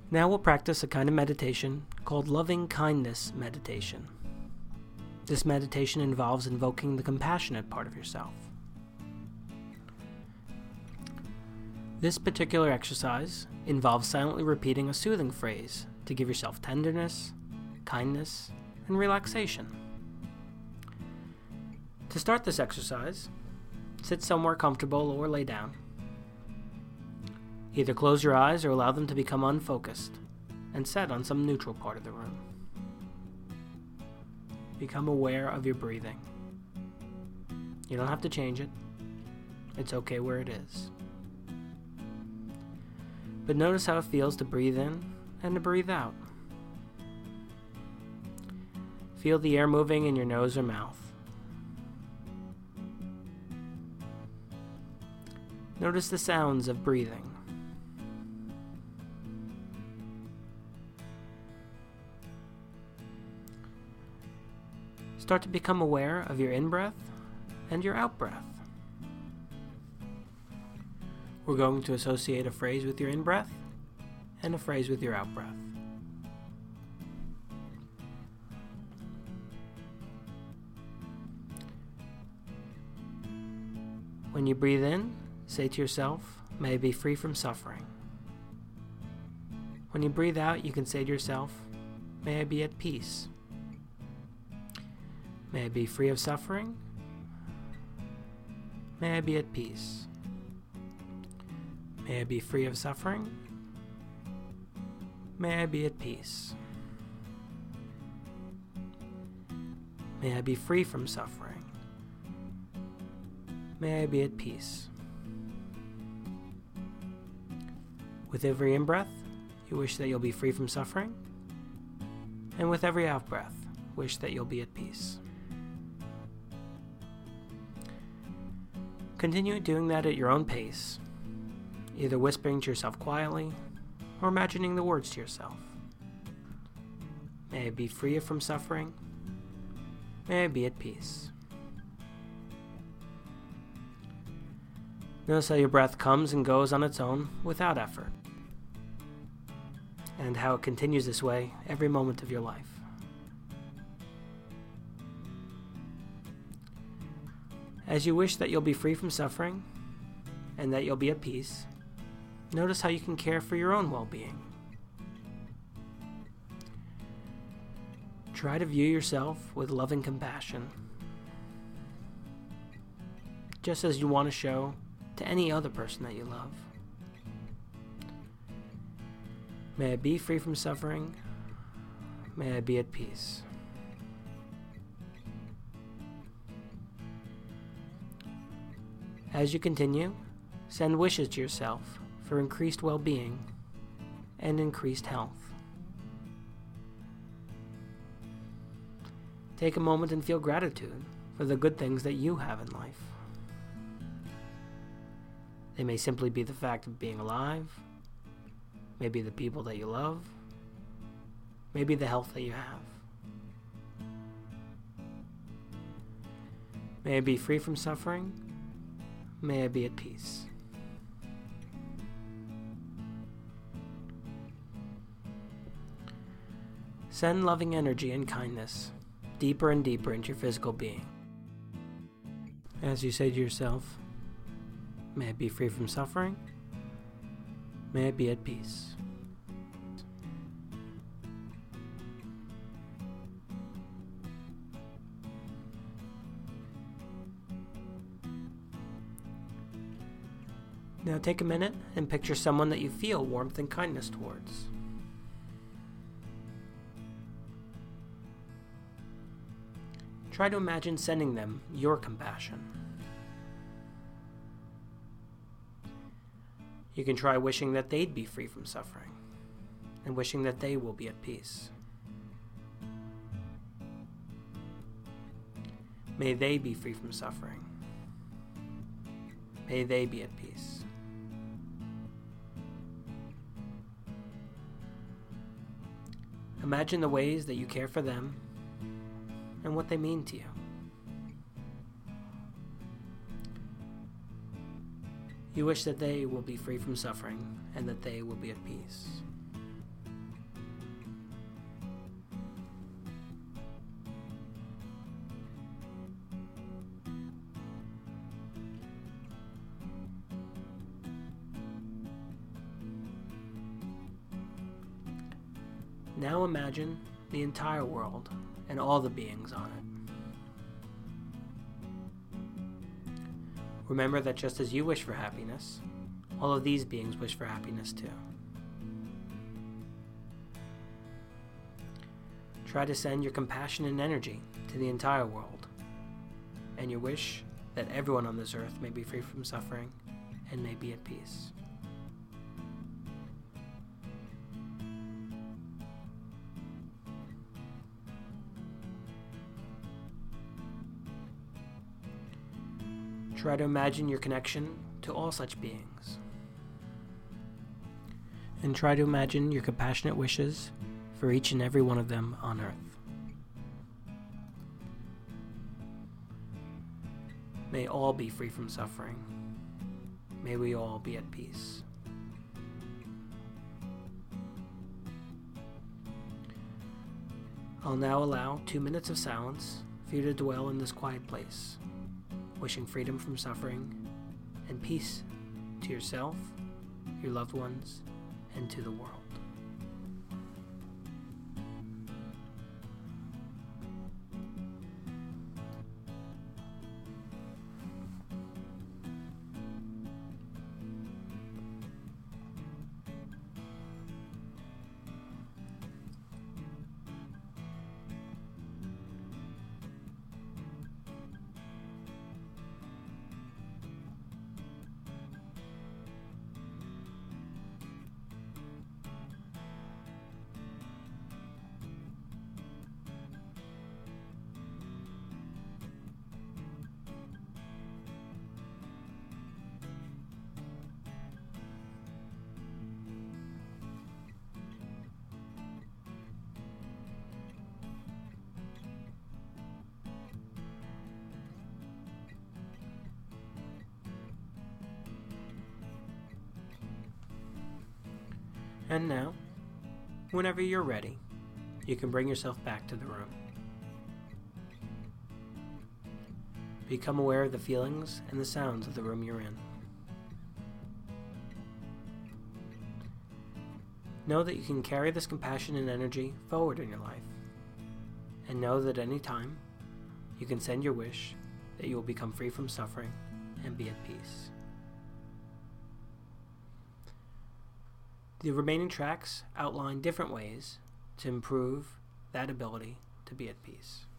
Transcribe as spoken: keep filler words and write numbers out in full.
Now we'll practice a kind of meditation called loving kindness meditation. This meditation involves invoking the compassionate part of yourself. This particular exercise involves silently repeating a soothing phrase to give yourself tenderness, kindness, and relaxation. To start this exercise, sit somewhere comfortable or lay down. Either close your eyes or allow them to become unfocused and set on some neutral part of the room. Become aware of your breathing. You don't have to change it. It's okay where it is. But notice how it feels to breathe in and to breathe out. Feel the air moving in your nose or mouth. Notice the sounds of breathing. Start to become aware of your in-breath and your out-breath. We're going to associate a phrase with your in-breath and a phrase with your out-breath. When you breathe in, say to yourself, "May I be free from suffering." When you breathe out, you can say to yourself, "May I be at peace." May I be free of suffering. May I be at peace. May I be free of suffering. May I be at peace. May I be free from suffering. May I be at peace. With every in-breath, you wish that you'll be free from suffering. And with every out-breath, wish that you'll be at peace. Continue doing that at your own pace, either whispering to yourself quietly or imagining the words to yourself. May I be free from suffering. May I be at peace. Notice how your breath comes and goes on its own without effort, and how it continues this way every moment of your life. As you wish that you'll be free from suffering and that you'll be at peace, notice how you can care for your own well-being. Try to view yourself with loving compassion, just as you want to show to any other person that you love. May I be free from suffering. May I be at peace. As you continue, send wishes to yourself for increased well-being and increased health. Take a moment and feel gratitude for the good things that you have in life. They may simply be the fact of being alive, maybe the people that you love, maybe the health that you have. May I be free from suffering. May I be at peace. Send loving energy and kindness deeper and deeper into your physical being. As you say to yourself, may I be free from suffering. May I be at peace. Now take a minute and picture someone that you feel warmth and kindness towards. Try to imagine sending them your compassion. You can try wishing that they'd be free from suffering and wishing that they will be at peace. May they be free from suffering. May they be at peace. Imagine the ways that you care for them and what they mean to you. You wish that they will be free from suffering and that they will be at peace. Now imagine the entire world and all the beings on it. Remember that just as you wish for happiness, all of these beings wish for happiness too. Try to send your compassion and energy to the entire world, and your wish that everyone on this earth may be free from suffering and may be at peace. Try to imagine your connection to all such beings. And try to imagine your compassionate wishes for each and every one of them on earth. May all be free from suffering. May we all be at peace. I'll now allow two minutes of silence for you to dwell in this quiet place, wishing freedom from suffering and peace to yourself, your loved ones, and to the world. And now, whenever you're ready, you can bring yourself back to the room. Become aware of the feelings and the sounds of the room you're in. Know that you can carry this compassion and energy forward in your life. And know that at any time, you can send your wish that you will become free from suffering and be at peace. The remaining tracks outline different ways to improve that ability to be at peace.